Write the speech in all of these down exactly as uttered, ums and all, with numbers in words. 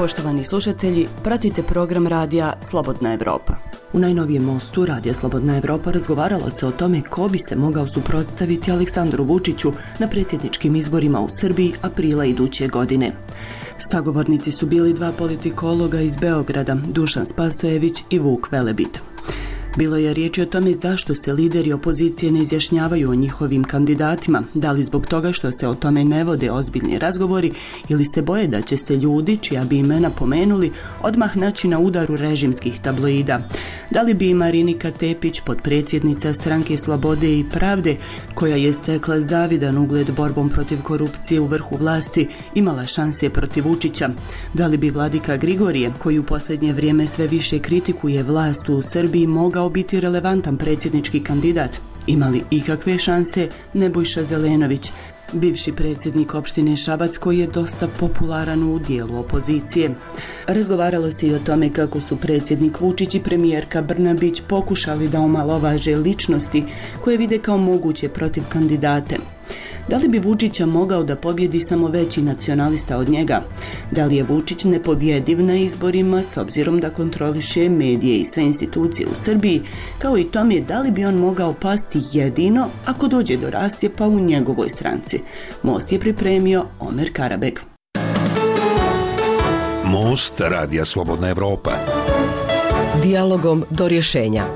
Poštovani slušatelji, pratite program radija Slobodna Evropa. U najnovijem mostu radija Slobodna Evropa razgovaralo se o tome ko bi se mogao suprotstaviti Aleksandru Vučiću na predsjedničkim izborima u Srbiji aprila iduće godine. Sagovornici su bili dva politikologa iz Beograda, Dušan Spasojević i Vuk Velebit. Bilo je riječi o tome zašto se lideri opozicije ne izjašnjavaju o njihovim kandidatima, da li zbog toga što se o tome ne vode ozbiljni razgovori ili se boje da će se ljudi, čija bi imena pomenuli, odmah naći na udaru režimskih tabloida. Da li bi i Marinika Tepić, potpredsjednica Stranke Slobode i Pravde, koja je stekla zavidan ugled borbom protiv korupcije u vrhu vlasti, imala šanse protiv Vučića? Da li bi Vladika Grigorije, koji u posljednje vrijeme sve više kritikuje vlast u Srbiji, mogao biti relevantan predsjednički kandidat? Imali ikakve šanse Nebojša Zelenović, bivši predsjednik opštine Šabac, koji je dosta popularan u dijelu opozicije? Razgovaralo se i o tome kako su predsjednik Vučić i premijerka Brnabić pokušali da omalovaže ličnosti koje vide kao moguće protiv kandidate. Da li bi Vučića mogao da pobjedi samo veći nacionalista od njega? Da li je Vučić nepobjediv na izborima s obzirom da kontroliše medije i sve institucije u Srbiji, kao i tome da li bi on mogao pasti jedino ako dođe do rascjepa u njegovoj stranci? Most je pripremio Omer Karabek. Most radija Slobodna Evropa. Dijalogom do rješenja.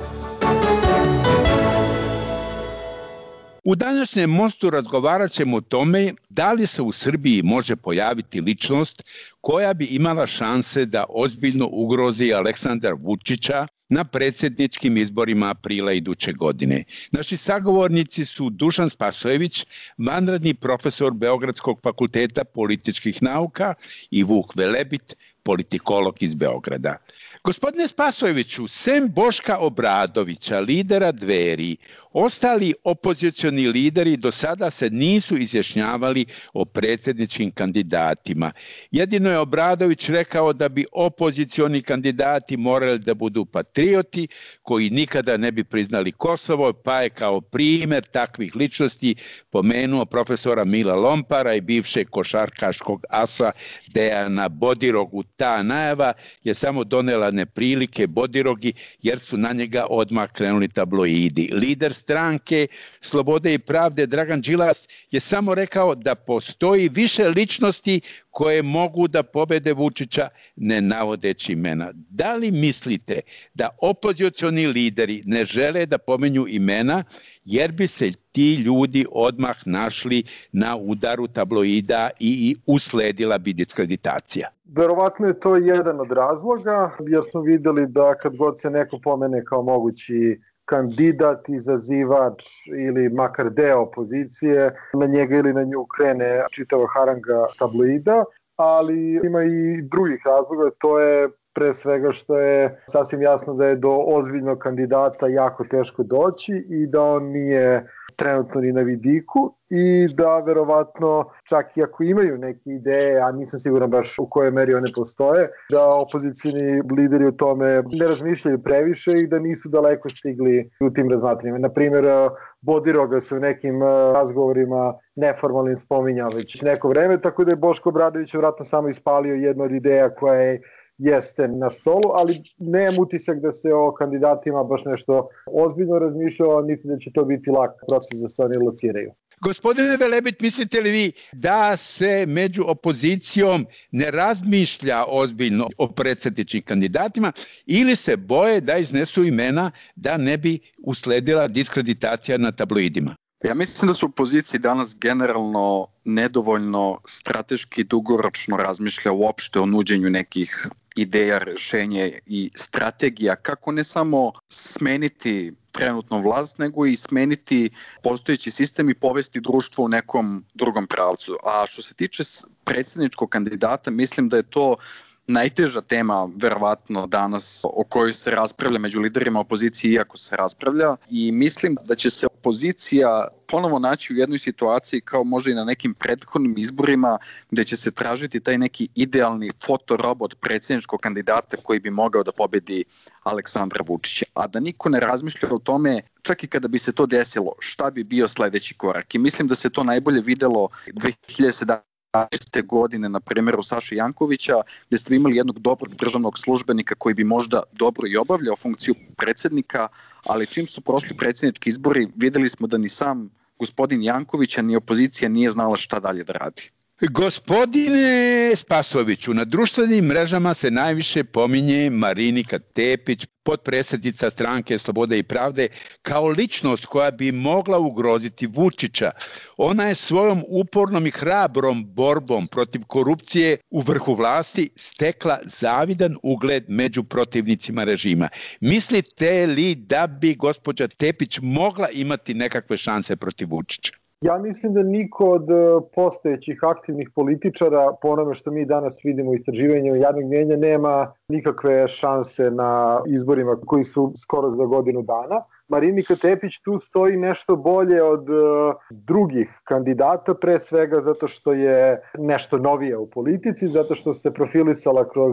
U današnjem mostu razgovarat ćemo o tome da li se u Srbiji može pojaviti ličnost koja bi imala šanse da ozbiljno ugrozi Aleksandra Vučića na predsjedničkim izborima aprila iduće godine. Naši sagovornici su Dušan Spasojević, vanredni profesor Beogradskog fakulteta političkih nauka, i Vuk Velebit, politikolog iz Beograda. Gospodine Spasojeviću, sem Boška Obradovića, lidera Dveri, ostali opozicioni lideri do sada se nisu izjašnjavali o predsjedničkim kandidatima. Jedino je Obradović rekao da bi opozicioni kandidati morali da budu patrioti koji nikada ne bi priznali Kosovo, pa je kao primjer takvih ličnosti pomenuo profesora Mila Lompara i bivšeg košarkaškog asa Dejana Bodirogu. Ta najava je samo donela neprilike Bodirogi jer su na njega odmah krenuli tabloidi. Lider Stranke Slobode i Pravde Dragan Đilas je samo rekao da postoji više ličnosti koje mogu da pobede Vučića, ne navodeći imena. Da li mislite da opozicioni lideri ne žele da pomenju imena jer bi se ti ljudi odmah našli na udaru tabloida i, i usledila bi diskreditacija? Verovatno je to jedan od razloga, jer smo vidjeli da kad god se neko pomene kao mogući kandidat, izazivač ili makar deo opozicije, na njega ili na nju krene čitava haranga tabloida, ali ima i drugih razloga. To je pre svega što je sasvim jasno da je do ozbiljnog kandidata jako teško doći i da on nije trenutno ni na vidiku i da verovatno čak i ako imaju neke ideje, a nisam siguran baš u kojoj meri one postoje, da opozicijni lideri o tome ne razmišljaju previše i da nisu daleko stigli u tim razmatranjima. Naprimjer, Bodiroga se u nekim razgovorima neformalnim spominjao već neko vreme, tako da je Boško Obradović vjerojatno samo ispalio jednu od ideja koja je jeste na stolu, ali nemam utisak da se o kandidatima baš nešto ozbiljno razmišljao, niti da će to biti lak proces da se oni lociraju. Gospodine Velebit, mislite li vi da se među opozicijom ne razmišlja ozbiljno o predsjedničkim kandidatima ili se boje da iznesu imena da ne bi usledila diskreditacija na tabloidima? Ja mislim da su u opoziciji danas generalno nedovoljno strateški dugoročno razmišlja uopšte o nuđenju nekih ideja, rješenja i strategija kako ne samo smeniti trenutnu vlast, nego i smeniti postojeći sistem i povesti društvo u nekom drugom pravcu. A što se tiče predsjedničkog kandidata, mislim da je to najteža tema verovatno danas o kojoj se raspravlja među liderima opozicije, iako se raspravlja, i mislim da će se opozicija ponovo naći u jednoj situaciji kao možda i na nekim prethodnim izborima gde će se tražiti taj neki idealni fotorobot predsjedničkog kandidata koji bi mogao da pobedi Aleksandra Vučića. A da niko ne razmišlja o tome, čak i kada bi se to desilo, šta bi bio sledeći korak. I mislim da se to najbolje videlo dve hiljade sedamnaeste dvadesetih godine, na primjeru Saše Jankovića, gdje ste imali jednog dobrog državnog službenika koji bi možda dobro i obavljao funkciju predsjednika, ali čim su prošli predsjednički izbori, vidjeli smo da ni sam gospodin Janković, ni opozicija nije znala šta dalje da radi. Gospodine Spasojeviću, na društvenim mrežama se najviše pominje Marinika Tepić, potpredsjednica stranke Slobode i pravde, kao ličnost koja bi mogla ugroziti Vučića. Ona je svojom upornom i hrabrom borbom protiv korupcije u vrhu vlasti stekla zavidan ugled među protivnicima režima. Mislite li da bi gospođa Tepić mogla imati nekakve šanse protiv Vučića? Ja mislim da niko od postojećih aktivnih političara, po onome što mi danas vidimo u istraživanju javnog mnijenja, nema nikakve šanse na izborima koji su skoro za godinu dana. Marinika Tepić tu stoji nešto bolje od drugih kandidata, pre svega zato što je nešto novije u politici, zato što se profilisala kroz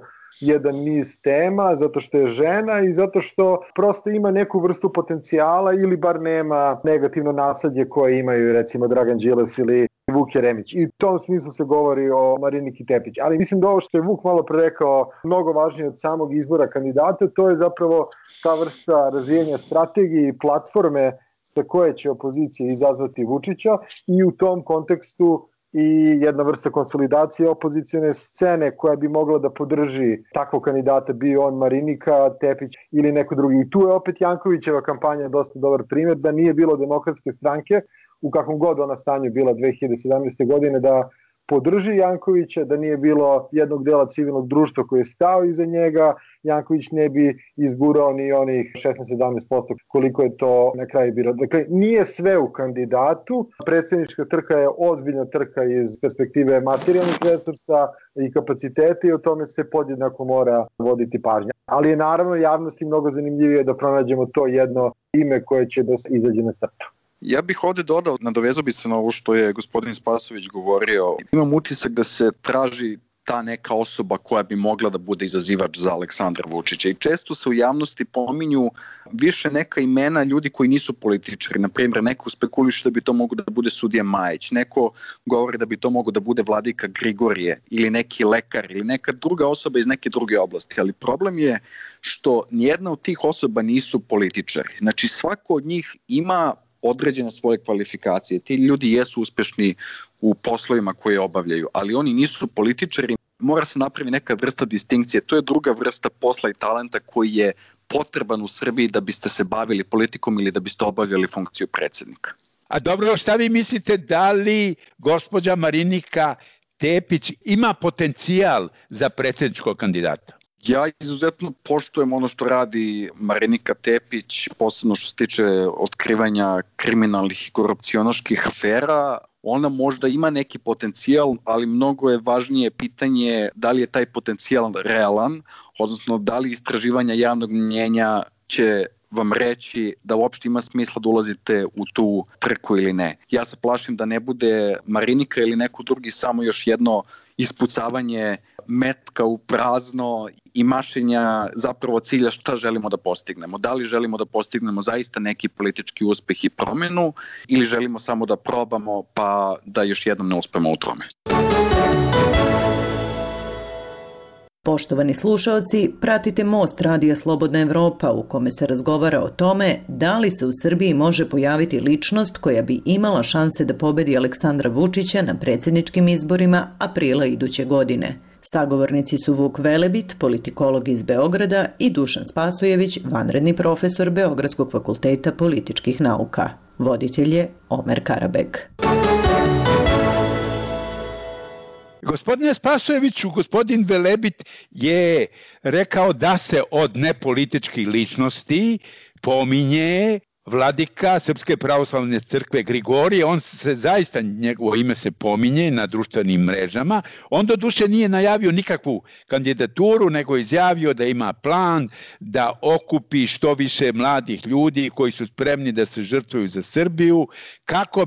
jedan niz tema, zato što je žena i zato što prosto ima neku vrstu potencijala ili bar nema negativno nasledje koje imaju recimo Dragan Đilas ili Vuk Jeremić. I u tom smislu se govori o Mariniki Tepić. Ali mislim da ovo što je Vuk malo pre rekao, mnogo važnije od samog izbora kandidata, to je zapravo ta vrsta razvijenja strategije i platforme sa koje će opozicija izazvati Vučića i u tom kontekstu i jedna vrsta konsolidacije opozicijne scene koja bi mogla da podrži takvog kandidata, bio on Marinika Tepić ili neko drugi. I tu je opet Jankovićeva kampanja dosta dobar primjer, da nije bilo Demokratske stranke, u kakvom god ona stanju bila dve hiljade sedamnaeste. godine, da podrži Jankovića, da nije bilo jednog dela civilnog društva koji je stao iza njega, Janković ne bi izgurao ni onih šesnaest do sedamnaest posto koliko je to na kraju bilo. Dakle, nije sve u kandidatu, predsjednička trka je ozbiljna trka iz perspektive materijalnih resursa i kapaciteta i o tome se podjednako mora voditi pažnja. Ali je naravno javnosti mnogo zanimljivije da pronađemo to jedno ime koje će da se izađe na crtu. Ja bih ovdje dodao, nadovezao bi se na ovo što je gospodin Spasojević govorio. Imam utisak da se traži ta neka osoba koja bi mogla da bude izazivač za Aleksandra Vučića. I često se u javnosti pominju više neka imena ljudi koji nisu političari. Naprimjer, neko spekuliše da bi to mogo da bude sudija Majić, neko govori da bi to mogo da bude vladika Grigorije ili neki lekar ili neka druga osoba iz neke druge oblasti. Ali problem je što nijedna od tih osoba nisu političari. Znači, svako od njih ima određene svoje kvalifikacije. Ti ljudi jesu uspešni u poslovima koje obavljaju, ali oni nisu političari. Mora se napravi neka vrsta distinkcije. To je druga vrsta posla i talenta koji je potreban u Srbiji da biste se bavili politikom ili da biste obavljali funkciju predsjednika. A dobro, šta vi mislite, da li gospođa Marinika Tepić ima potencijal za predsjedničkog kandidata? Ja izuzetno poštujem ono što radi Marinika Tepić, posebno što se tiče otkrivanja kriminalnih i korupcionaških afera. Ona možda ima neki potencijal, ali mnogo je važnije pitanje da li je taj potencijal realan, odnosno da li istraživanja javnog mnjenja će vam reći da uopšte ima smisla da ulazite u tu trku ili ne. Ja se plašim da ne bude Marinika ili neko drugi samo još jedno ispucavanje metka u prazno i mašenja zapravo cilja šta želimo da postignemo. Da li želimo da postignemo zaista neki politički uspeh i promjenu ili želimo samo da probamo pa da još jednom ne uspemo u tome. Poštovani slušaoci, pratite Most Radija Slobodna Evropa u kome se razgovara o tome da li se u Srbiji može pojaviti ličnost koja bi imala šanse da pobedi Aleksandra Vučića na predsjedničkim izborima aprila iduće godine. Sagovornici su Vuk Velebit, politikolog iz Beograda, i Dušan Spasojević, vanredni profesor Beogradskog fakulteta političkih nauka. Voditelj je Omer Karabek. Gospodine Spasojeviću, gospodin Velebit je rekao da se od nepolitičkih ličnosti pominje vladika Srpske pravoslavne crkve Grigorije. On se zaista, njegovo ime se pominje na društvenim mrežama. On doduše nije najavio nikakvu kandidaturu, nego izjavio da ima plan da okupi što više mladih ljudi koji su spremni da se žrtvuju za Srbiju, kako bi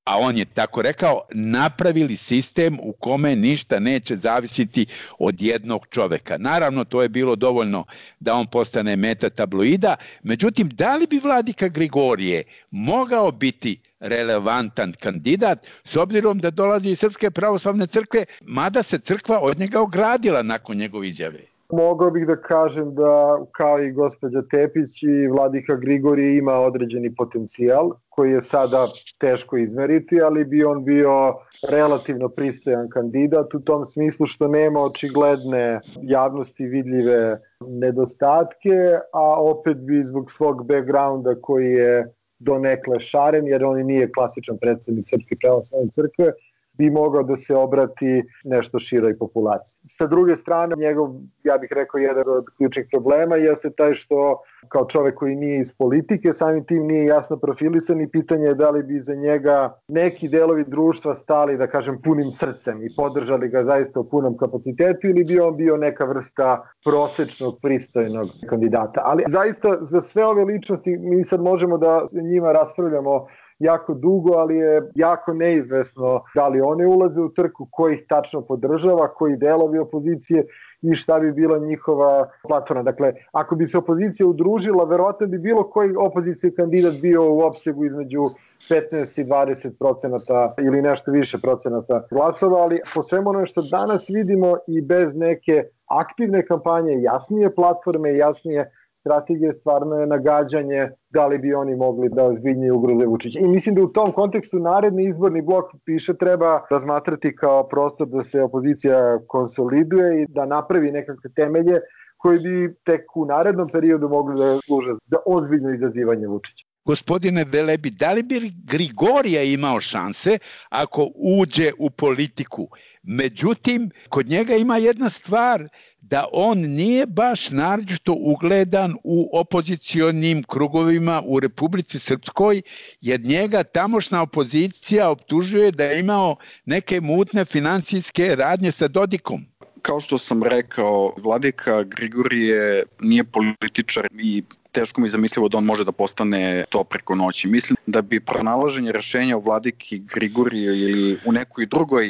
a on je tako rekao, napravili sistem u kome ništa neće zavisiti od jednog čoveka. Naravno, to je bilo dovoljno da on postane meta tabloida, međutim, da li bi Vladika Grigorije mogao biti relevantan kandidat s obzirom da dolazi iz Srpske pravoslavne crkve, mada se crkva od njega ogradila nakon njegove izjave? Mogao bih da kažem da kao i gospođa Tepić i Vladika Grigorije ima određeni potencijal koji je sada teško izmeriti, ali bi on bio relativno pristojan kandidat u tom smislu što nema očigledne javnosti vidljive nedostatke, a opet bi zbog svog backgrounda koji je donekle šaren, jer on nije klasičan predstavnik Srpske pravoslavne crkve, bi mogao da se obrati nešto široj populaciji. Sa druge strane, njegov, ja bih rekao, jedan od ključnih problema jeste taj što kao čovek koji nije iz politike, samim tim nije jasno profilisan i pitanje je da li bi za njega neki delovi društva stali, da kažem, punim srcem i podržali ga zaista u punom kapacitetu ili bi on bio neka vrsta prosečnog, pristojnog kandidata. Ali zaista za sve ove ličnosti mi sad možemo da njima raspravljamo jako dugo, ali je jako neizvesno da li one ulaze u trku, ko ih tačno podržava, koji delovi opozicije i šta bi bila njihova platforma. Dakle, ako bi se opozicija udružila, verovatno bi bilo koji opozicijski kandidat bio u opsegu između petnaest i dvadeset procenata ili nešto više procenata glasova, ali po svemu ono što danas vidimo i bez neke aktivne kampanje, jasnije platforme, jasnije strategije, stvarno je nagađanje da li bi oni mogli da ozbiljnije ugroze Vučića. I mislim da u tom kontekstu naredni izborni blok više treba razmatrati kao prostor da se opozicija konsoliduje i da napravi nekakve temelje koji bi tek u narednom periodu mogli da služe za ozbiljno izazivanje Vučića. Gospodine Velebi, da li bi Grigorija imao šanse ako uđe u politiku? Međutim, kod njega ima jedna stvar, da on nije baš naročito ugledan u opozicionim krugovima u Republici Srpskoj, jer njega tamošnja opozicija optužuje da je imao neke mutne finansijske radnje sa Dodikom. Kao što sam rekao, Vladika Grigorije nije političar i teško mi je zamislivo da on može da postane to preko noći. Mislim da bi pronalaženje rešenja u Vladiki Grigorije ili u nekoj drugoj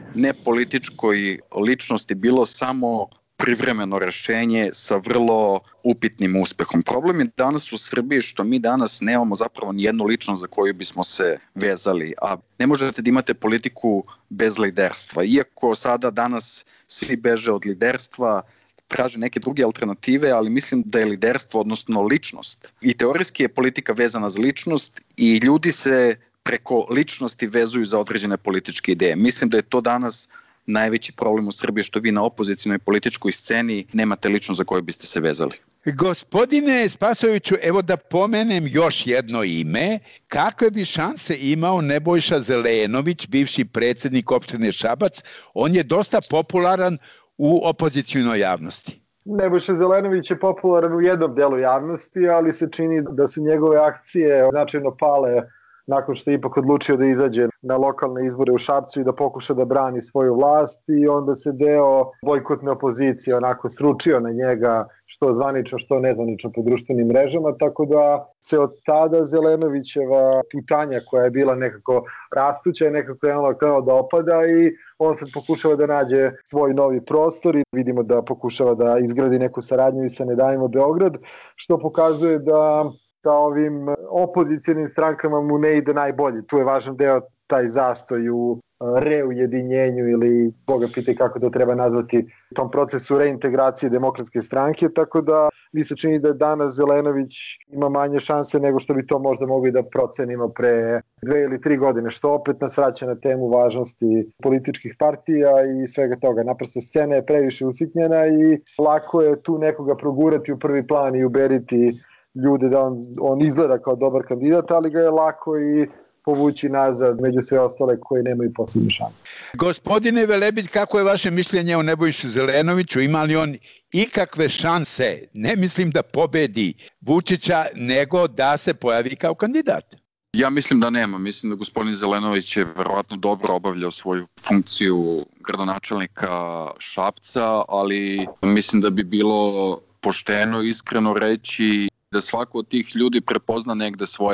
nepolitičkoj ličnosti bilo samo privremeno rešenje sa vrlo upitnim uspehom. Problem je danas u Srbiji što mi danas nemamo zapravo ni jednu ličnost za koju bismo se vezali, a ne možete da imate politiku bez liderstva. Iako sada danas svi beže od liderstva, traže neke druge alternative, ali mislim da je liderstvo, odnosno ličnost. I teorijski je politika vezana za ličnost i ljudi se preko ličnosti vezuju za određene političke ideje. Mislim da je to danas najveći problem u Srbiji što vi na opozicijnoj političkoj sceni nemate ličnost za koju biste se vezali. Gospodine Spasojeviću, evo da pomenem još jedno ime. Kakve bi šanse imao Nebojša Zelenović, bivši predsjednik opštine Šabac? On je dosta popularan u opozicijnoj javnosti. Nebojša Zelenović je popularan u jednom delu javnosti, ali se čini da su njegove akcije značajno pale nakon što je ipak odlučio da izađe na lokalne izbore u Šapcu i da pokuša da brani svoju vlast i onda se deo bojkotne opozicije onako sručio na njega što zvanično, što nezvanično po društvenim mrežama, tako da se od tada Zelenovićeva putanja koja je bila nekako rastuća i nekako je ono kao da opada i on sad pokušava da nađe svoj novi prostor i vidimo da pokušava da izgradi neku saradnju i sa Ne davimo Beograd, što pokazuje da sa ovim opozicijalnim strankama mu ne ide najbolje. Tu je važan deo taj zastoj u reujedinjenju ili Boga pitaj kako to treba nazvati tom procesu reintegracije demokratske stranke, tako da mi se čini da danas Zelenović ima manje šanse nego što bi to možda mogli da procenimo pre dve ili tri godine, što opet nas vraća na temu važnosti političkih partija i svega toga. Naprosto scena je previše usitnjena i lako je tu nekoga progurati u prvi plan i uberiti ljude da on, on izgleda kao dobar kandidat, ali ga je lako i povući nazad među sve ostale koji nemaju posebnu šansu. Gospodine Velebić, kako je vaše mišljenje o Nebojši Zelenoviću? Ima li on ikakve šanse, ne mislim da pobedi Vučića, nego da se pojavi kao kandidat? Ja mislim da nema. Mislim da gospodin Zelenović je verovatno dobro obavljao svoju funkciju gradonačelnika Šapca, ali mislim da bi bilo pošteno, iskreno reći da svako od tih ljudi prepozna negde svoje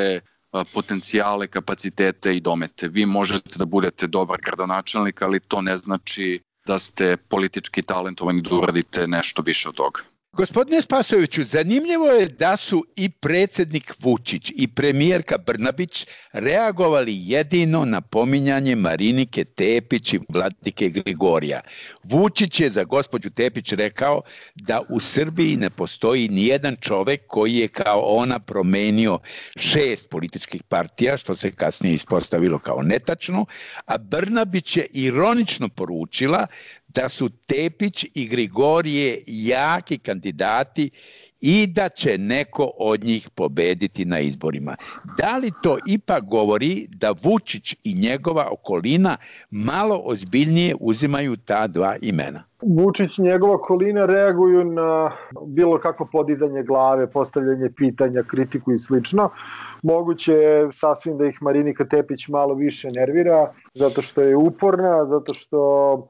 potencijale, kapacitete i domete. Vi možete da budete dobar gradonačelnik, ali to ne znači da ste politički talentovani da uradite nešto više od toga. Gospodine Spasojeviću, zanimljivo je da su i predsjednik Vučić i premijerka Brnabić reagovali jedino na pominjanje Marinike Tepić i Vladike Grigorija. Vučić je za gospođu Tepić rekao da u Srbiji ne postoji nijedan čovek koji je kao ona promenio šest političkih partija, što se kasnije ispostavilo kao netačno, a Brnabić je ironično poručila da su Tepić i Grigorije jaki kandidati i da će neko od njih pobediti na izborima. Da li to ipak govori da Vučić i njegova okolina malo ozbiljnije uzimaju ta dva imena? Vučić i njegova okolina reaguju na bilo kako podizanje glave, postavljanje pitanja, kritiku i slično. Moguće je sasvim da ih Marinika Tepić malo više nervira, zato što je uporna, zato što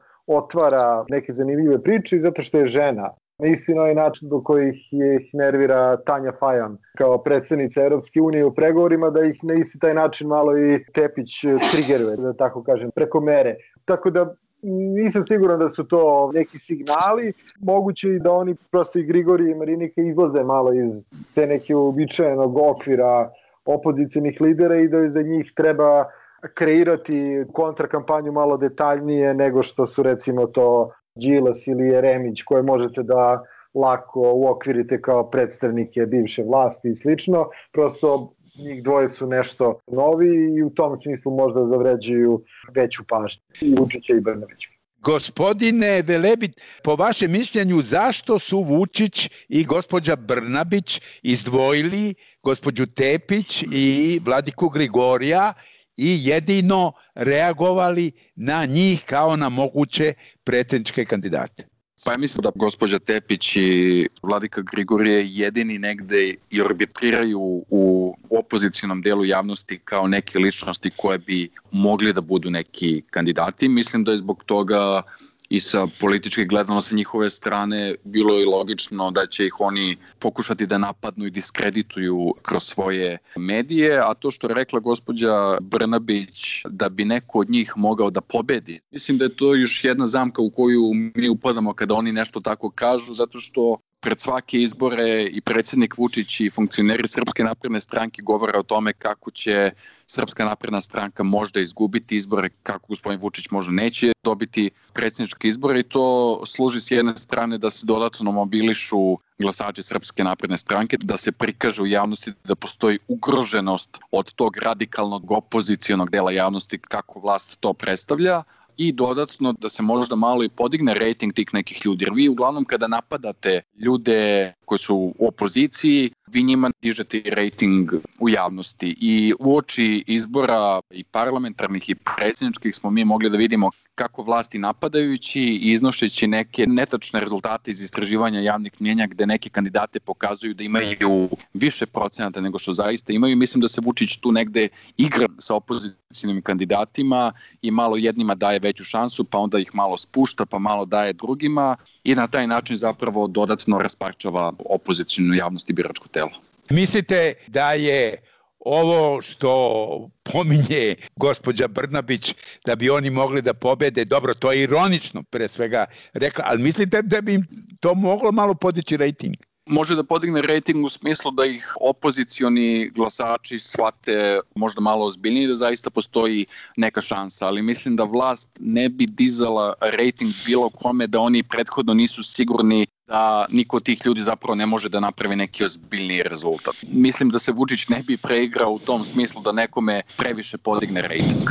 otvara neke zanimljive priče i zato što je žena. Na isti ovaj način do kojih ih nervira Tanja Fajon kao predsjednica Europske unije u pregovorima, da ih na isti taj način malo i Tepić trigeruje, da tako kažem, preko mere. Tako da nisam siguran da su to neki signali. Moguće i da oni prosto i Grigorije i Marinike izlaze malo iz te neke uobičajenog okvira opozicionih lidera i da za njih treba kreirati kontrakampanju malo detaljnije nego što su recimo to Đilas ili Jeremić, koje možete da lako uokvirite kao predstavnike bivše vlasti i slično. Prosto njih dvoje su nešto novi i u tom smislu možda zavređuju veću pažnju i Vučića i Brnabića. Gospodine Velebit, po vašem mišljenju zašto su Vučić i gospođa Brnabić izdvojili gospođu Tepić i Vladiku Grigorija i jedino reagovali na njih kao na moguće predsjedničke kandidate? Pa ja mislim da gospođa Tepić i Vladika Grigorije jedini negde i arbitriraju u opozicionom delu javnosti kao neke ličnosti koje bi mogli da budu neki kandidati. Mislim da je zbog toga i sa političke gledano sa njihove strane bilo i logično da će ih oni pokušati da napadnu i diskredituju kroz svoje medije, a to što je rekla gospođa Brnabić da bi neko od njih mogao da pobedi, mislim da je to još jedna zamka u koju mi upadamo kada oni nešto tako kažu, zato što pred svake izbore i predsjednik Vučić i funkcioneri Srpske napredne stranke govore o tome kako će Srpska napredna stranka možda izgubiti izbore, kako gospodin Vučić možda neće dobiti predsjedničke izbore i to služi s jedne strane da se dodatno mobilišu glasači Srpske napredne stranke, da se prikaže u javnosti da postoji ugroženost od tog radikalnog opozicionog dela javnosti kako vlast to predstavlja, i dodatno da se možda malo i podigne rejting tih nekih ljudi. Jer vi uglavnom kada napadate ljude koji su u opoziciji, vi njima dižete rejting u javnosti. I u oči izbora i parlamentarnih i predsjedničkih smo mi mogli da vidimo kako vlasti napadajući i iznošeći neke netačne rezultate iz istraživanja javnih mnjenja gde neke kandidate pokazuju da imaju više procenata nego što zaista imaju. Mislim da se Vučić tu negde igra sa opozicijnim kandidatima i malo jednima daje veću šansu, pa onda ih malo spušta, pa malo daje drugima i na taj način zapravo dodatno rasparčava opozicijnu javnost i biračko telo. Mislite da je ovo što pominje gospođa Brnabić da bi oni mogli da pobede, dobro, to je ironično pre svega rekla, ali mislite da bi im to moglo malo podići rejting? Može da podigne rejting u smislu da ih opozicioni glasači shvate možda malo ozbiljnije, da zaista postoji neka šansa, ali mislim da vlast ne bi dizala rejting bilo kome da oni prethodno nisu sigurni da niko od tih ljudi zapravo ne može da napravi neki ozbiljniji rezultat. Mislim da se Vučić ne bi preigrao u tom smislu da nekome previše podigne rejting.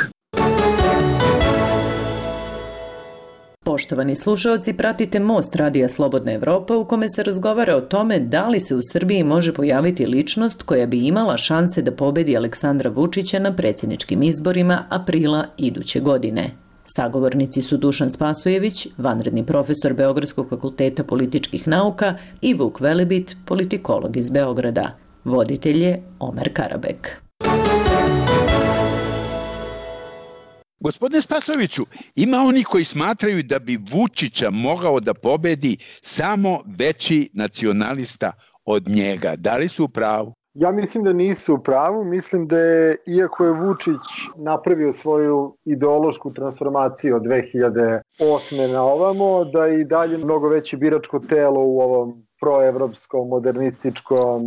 Poštovani slušaoci, pratite Most Radija Slobodna Evropa u kome se razgovara o tome da li se u Srbiji može pojaviti ličnost koja bi imala šanse da pobedi Aleksandra Vučića na predsjedničkim izborima aprila iduće godine. Sagovornici su Dušan Spasojević, vanredni profesor Beogradskog fakulteta političkih nauka i Vuk Velebit, politikolog iz Beograda. Voditelj je Omer Karabek. Gospodine Spasojeviću, ima oni koji smatraju da bi Vučića mogao da pobedi samo veći nacionalista od njega. Da li su u pravu? Ja mislim da nisu u pravu, mislim da je, iako je Vučić napravio svoju ideološku transformaciju od dve hiljade osme na ovamo, da je i dalje mnogo veće biračko telo u ovom proevropskom, modernističkom,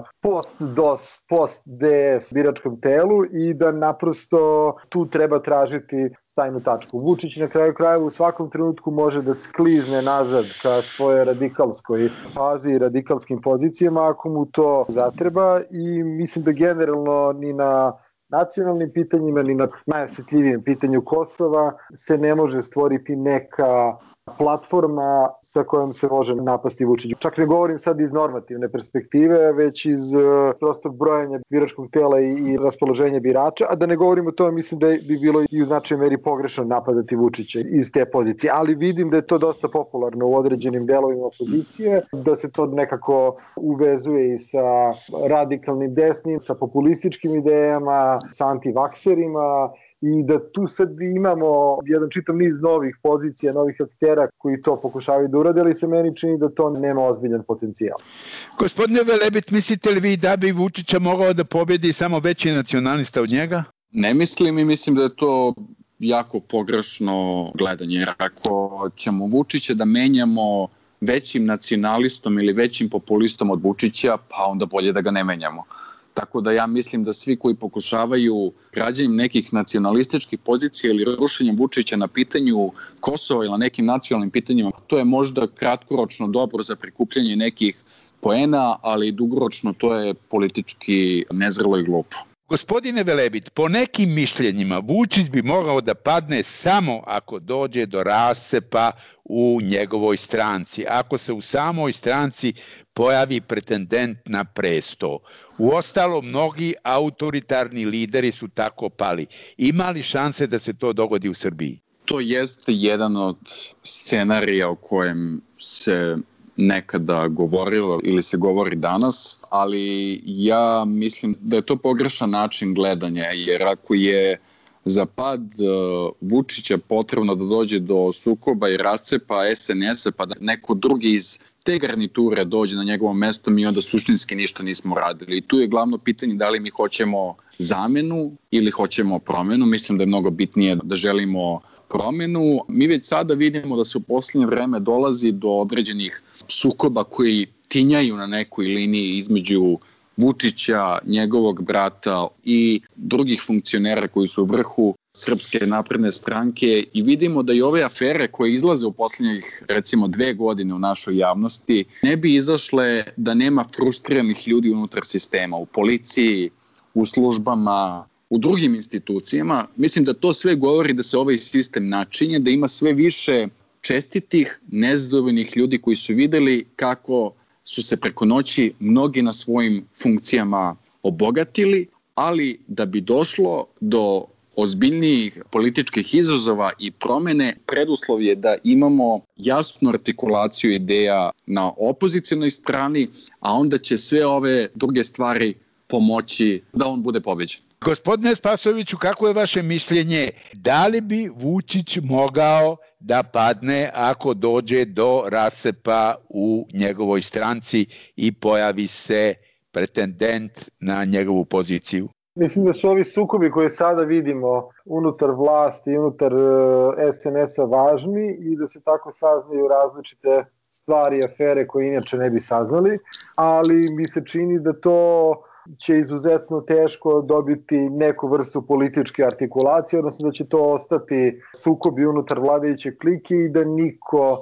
post-DOS, post-D S biračkom telu i da naprosto tu treba tražiti stajnu tačku. Vučić na kraju krajeva u svakom trenutku može da sklizne nazad ka svojoj radikalskoj fazi i radikalskim pozicijama ako mu to zatreba i mislim da generalno ni na nacionalnim pitanjima ni na najosjetljivijem pitanju Kosova se ne može stvoriti neka platforma sa kojom se može napasti Vučiću. Čak ne govorim sad iz normativne perspektive, već iz uh, prostog brojanja biračkog tela i, i raspoloženja birača, a da ne govorim o tome, mislim da bi bilo i u značajnoj meri pogrešno napadati Vučića iz te pozicije, ali vidim da je to dosta popularno u određenim delovima opozicije, da se to nekako uvezuje i sa radikalnim desnim, sa populističkim idejama, sa antivakserima, i da tu sad imamo jedan čitav niz novih pozicija, novih aktera koji to pokušavaju da urade, ali se meni čini da to nema ozbiljan potencijal. Gospodine Velebit, mislite li vi da bi Vučića mogao da pobedi samo veći nacionalista od njega? Ne mislim i mislim da je to jako pogrešno gledanje, jer ako ćemo Vučića da menjamo većim nacionalistom ili većim populistom od Vučića, pa onda bolje da ga ne menjamo. Tako da ja mislim da svi koji pokušavaju građanjem nekih nacionalističkih pozicija ili rušenjem Vučića na pitanju Kosova ili na nekim nacionalnim pitanjima, to je možda kratkoročno dobro za prikupljanje nekih poena, ali dugoročno to je politički nezrelo i glupo. Gospodine Velebit, po nekim mišljenjima Vučić bi mogao da padne samo ako dođe do rascepa u njegovoj stranci, ako se u samoj stranci pojavi pretendent na presto. Uostalo, mnogi autoritarni lideri su tako pali. Ima li šanse da se to dogodi u Srbiji? To jeste jedan od scenarija o kojem se nekada govorilo ili se govori danas, ali ja mislim da je to pogrešan način gledanja, jer ako je za pad Vučića potrebno da dođe do sukoba i rascepa es en es-a, pa da neko drugi iz te garniture dođe na njegovo mesto, mi onda suštinski ništa nismo radili. I tu je glavno pitanje da li mi hoćemo zamenu ili hoćemo promenu. Mislim da je mnogo bitnije da želimo promenu. Mi već sada vidimo da se u poslednje vreme dolazi do određenih sukoba koji tinjaju na nekoj liniji između Vučića, njegovog brata i drugih funkcionera koji su u vrhu Srpske napredne stranke i vidimo da i ove afere koje izlaze u poslednjih recimo dve godine u našoj javnosti ne bi izašle da nema frustriranih ljudi unutar sistema, u policiji, u službama, u drugim institucijama. Mislim da to sve govori da se ovaj sistem načinje, da ima sve više čestitih, nezadovoljnih ljudi koji su videli kako su se preko noći mnogi na svojim funkcijama obogatili, ali da bi došlo do ozbiljnijih političkih izazova i promene, preduslov je da imamo jasnu artikulaciju ideja na opozicijonoj strani, a onda će sve ove druge stvari pomoći da on bude pobeđen. Gospodine Spasojeviću, kako je vaše mišljenje? Da li bi Vučić mogao da padne ako dođe do rascepa u njegovoj stranci i pojavi se pretendent na njegovu poziciju? Mislim da su ovi sukobi koje sada vidimo unutar vlasti i unutar es en es-a važni i da se tako saznaju različite stvari i afere koje inače ne bi saznali, ali mi se čini da to će izuzetno teško dobiti neku vrstu političke artikulacije, odnosno da će to ostati sukobi unutar vladajuće klike i da niko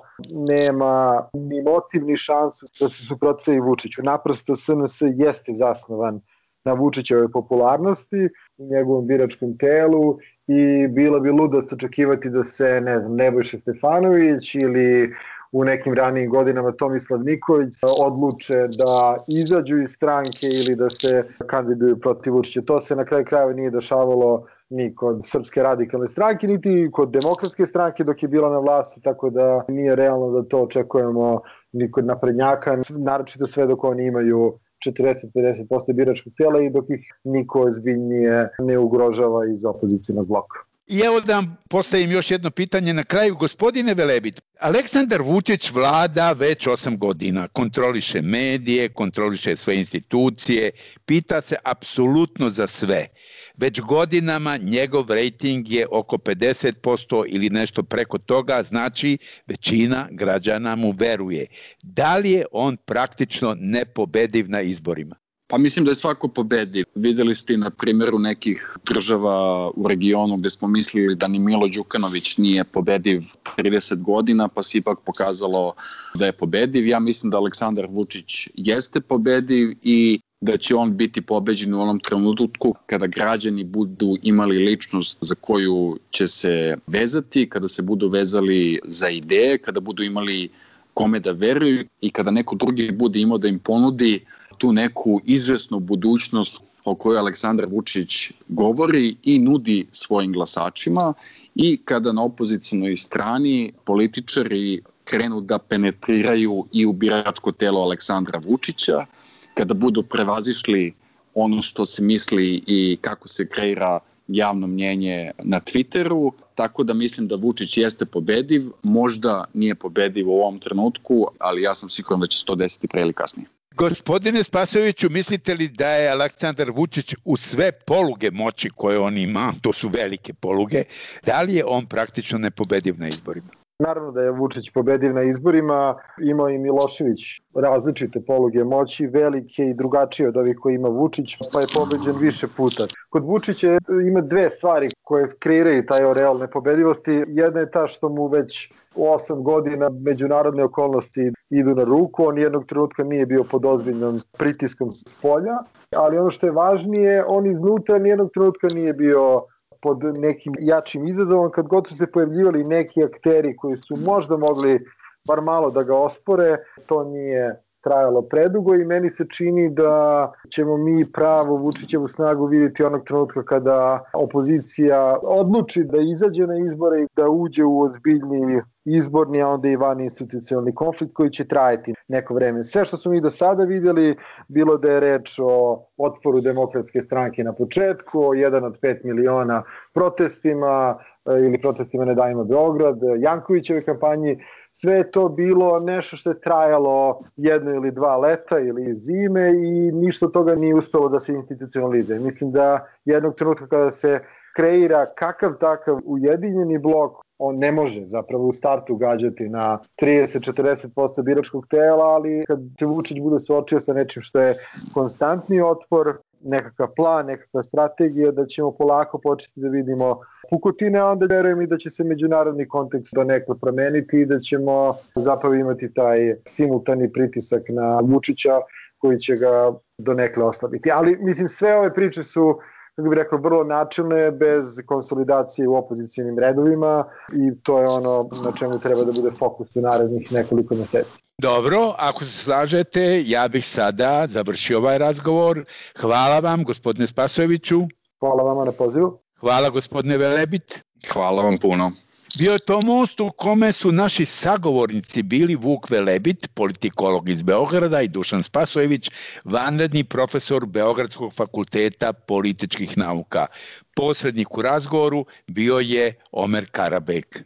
nema ni motiv ni šansu da se suprotstavi Vučiću. Naprosto es en es jeste zasnovan na Vučićevoj popularnosti, u njegovom biračkom telu i bilo bi ludost očekivati da se, ne znam, Nebojša Stefanović ili u nekim ranijim godinama Tomislav Nikolić odluče da izađu iz stranke ili da se kandiduju protiv Vučića. To se na kraju krajeva nije dešavalo ni kod Srpske radikalne stranke, niti kod Demokratske stranke dok je bila na vlasti, tako da nije realno da to očekujemo ni kod naprednjaka, naročito sve dok oni imaju četrdeset do pedeset posto biračkog tela i dok ih niko ozbiljnije ne ugrožava iz opozicijnog bloka. I evo da vam postavim još jedno pitanje na kraju. Gospodine Velebit, Aleksandar Vučić vlada već osam godina, kontroliše medije, kontroliše sve institucije, pita se apsolutno za sve. Već godinama njegov rejting je oko pedeset posto ili nešto preko toga, znači većina građana mu veruje. Da li je on praktično nepobediv na izborima? Pa mislim da je svako pobediv. Videli ste na primjeru nekih država u regionu gde smo mislili da ni Milo Đukanović nije pobediv trideset godina, pa se ipak pokazalo da je pobediv. Ja mislim da Aleksandar Vučić jeste pobediv i da će on biti pobeđen u onom trenutku kada građani budu imali ličnost za koju će se vezati, kada se budu vezali za ideje, kada budu imali kome da veruju i kada neko drugi bude imao da im ponudi tu neku izvesnu budućnost o kojoj Aleksandar Vučić govori i nudi svojim glasačima, i kada na opozicionoj strani političari krenu da penetriraju i u biračko telo Aleksandra Vučića, kada budu prevazišli ono što se misli i kako se kreira javno mnjenje na Twitteru, tako da mislim da Vučić jeste pobediv, možda nije pobediv u ovom trenutku, ali ja sam siguran da će se to desiti pre ili kasnije. Gospodine Spasojeviću, mislite li da je Aleksandar Vučić u sve poluge moći koje on ima, to su velike poluge, da li je on praktično nepobediv na izborima? Naravno da je Vučić pobediv na izborima, imao i Milošević različite poluge moći, velike i drugačije od ovih koje ima Vučić, pa je pobeđen više puta. Kod Vučića ima dve stvari koje kreiraju taj oreol nepobedivosti. Jedna je ta što mu već osam godina međunarodne okolnosti idu na ruku, on jednog trenutka nije bio pod ozbiljnom pritiskom s polja, ali ono što je važnije, on iznutra nijednog trenutka nije bio pod nekim jačim izazovom, kad god su se pojavljivali neki akteri koji su možda mogli bar malo da ga ospore, to nije trajalo predugo i meni se čini da ćemo mi pravo Vučićevu snagu vidjeti onog trenutka kada opozicija odluči da izađe na izbore i da uđe u ozbiljni izborni, a onda i van institucionalni konflikt koji će trajati neko vreme. Sve što smo mi do sada vidjeli, bilo da je reč o otporu Demokratske stranke na početku, o jedan od pet miliona protestima ili protestima Ne davimo Beograd, Jankovićeve kampanji, sve je to bilo nešto što je trajalo jedno ili dva leta ili zime i ništa toga nije uspelo da se institucionalizuje. Mislim da jednog trenutka kada se kreira kakav takav ujedinjeni blok, on ne može zapravo u startu gađati na trideset do četrdeset posto biračkog tela, ali kad se Vučić bude suočio sa nečim što je konstantni otpor, nekakav plan, nekakva strategija, da ćemo polako početi da vidimo pukotine, a onda verujem i da će se međunarodni kontekst donekle promeniti i da ćemo zapravo imati taj simultani pritisak na Vučića koji će ga donekle oslabiti. Ali mislim, sve ove priče su, kako bih rekao, vrlo načelne, bez konsolidacije u opozicijnim redovima i to je ono na čemu treba da bude fokus u narednih nekoliko meseci. Dobro, ako se slažete, ja bih sada završio ovaj razgovor. Hvala vam, gospodine Spasojeviću. Hvala vama na pozivu. Hvala, gospodine Velebit. Hvala vam puno. Bio je to most u kome su naši sagovornici bili Vuk Velebit, politikolog iz Beograda, i Dušan Spasojević, vanredni profesor Beogradskog fakulteta političkih nauka. Posrednik u razgovoru bio je Omer Karabek.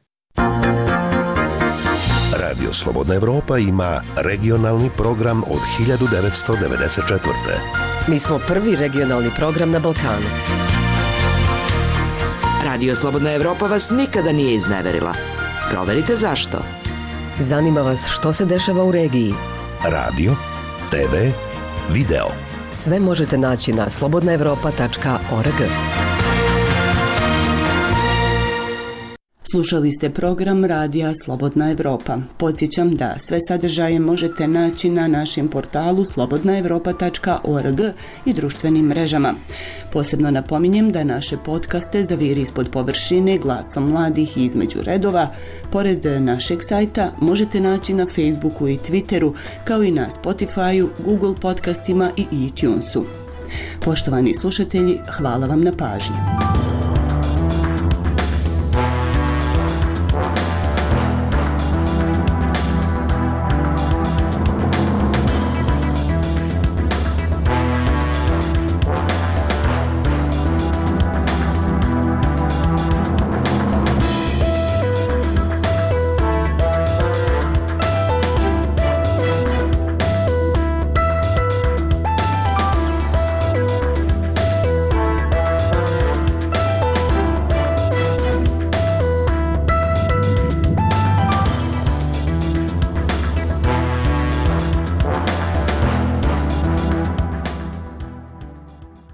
Radio Slobodna Evropa ima regionalni program od hiljadu devetsto devedeset četvrte. Mi smo prvi regionalni program na Balkanu. Radio Slobodna Evropa vas nikada nije izneverila. Proverite zašto. Zanima vas što se dešava u regiji. Radio, te ve, video. Sve možete naći na slobodna evropa tačka org. Slušali ste program Radija Slobodna Evropa. Podsjećam da sve sadržaje možete naći na našem portalu slobodna evropa tačka org i društvenim mrežama. Posebno napominjem da naše podcaste Za vir ispod površine, Glasom mladih i Između redova, pored našeg sajta, možete naći na Facebooku i Twitteru, kao i na Spotifyu, Google podcastima i iTunesu. Poštovani slušatelji, hvala vam na pažnji.